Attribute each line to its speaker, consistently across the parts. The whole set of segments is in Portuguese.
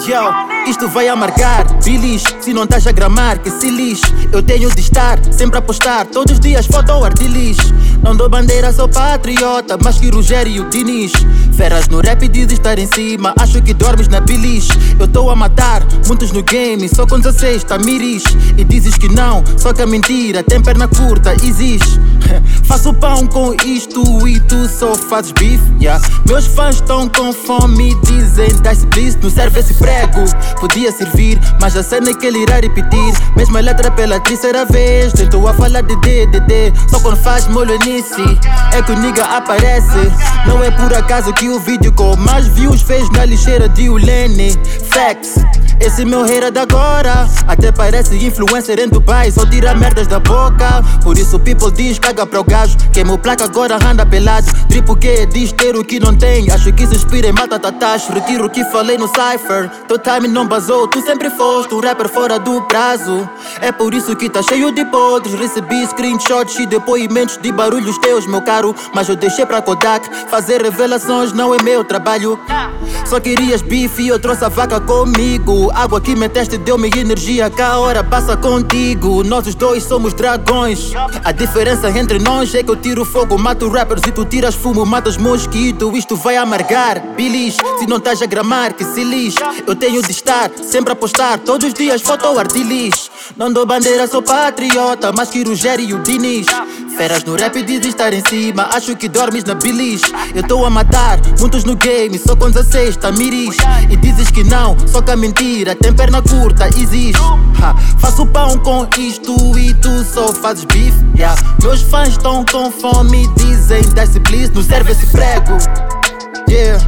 Speaker 1: Yo, isto vai amargar, bilis. Se não estás a gramar, que se lixe. Eu tenho de estar, sempre a postar. Todos os dias foto ao artilis. Não dou bandeira, sou patriota, mas que Rogério Diniz. Ferras no rap e dizes estar em cima. Acho que dormes na bilis. Eu tô a matar, muitos no game. Só com 16 tá miris. E dizes que não, só que a mentira tem perna curta, existe. Faço pão com isto e tu só fazes bife, yeah. Meus fãs estão com fome e dizem dá-se bliss. Não serve esse prego, podia servir, mas a cena é que ele irá repetir. Mesma letra pela terceira vez. Tentou a falar de DDD, só quando faz molho nisso é que o nigga aparece. Não é por acaso que o vídeo com mais views fez na lixeira de Ulene. Facts. Esse meu hater de agora até parece influencer em Dubai, só tira merdas da boca. Por isso people diz caga para o gajo. Queima o placa agora anda pelado. Tripo que diz ter o que não tem. Acho que se inspira em matatatás. Retiro o que falei no cypher. Teu time não basou, tu sempre foste um rapper fora do prazo. É por isso que tá cheio de podres. Recebi screenshots e depoimentos de barulhos teus, meu caro. Mas eu deixei pra Kodak. Fazer revelações não é meu trabalho. Só querias bife e eu trouxe a vaca comigo. Água que meteste deu-me energia, que a hora passa contigo. Nós os dois somos dragões. A diferença entre nós é que eu tiro fogo, mato rappers e tu tiras fumo, matas mosquito. Isto vai amargar, bilis. Se não estás a gramar, que se lixe. Eu tenho de estar, sempre a postar. Todos os dias foto ao artilis. Não dou bandeira, sou patriota, mas que Rogério Diniz. Feras no rap e dizes estar em cima. Acho que dormes na bilis. Eu tô a matar, muitos no game. Só com 16 tá miris. E dizes que não, só que a mentira tem perna curta, existe. Faço pão com isto e tu só fazes bife, yeah. Meus fãs estão com fome e dizem dá-se bliss. Não serve esse prego, yeah.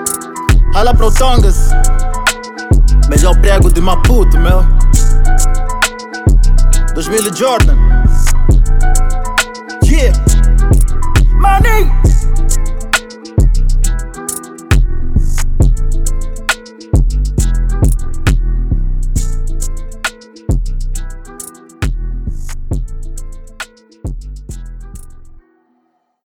Speaker 1: Rala pro Tongas. Melhor prego de Maputo, meu. 2000 Jordan, yeah. Money.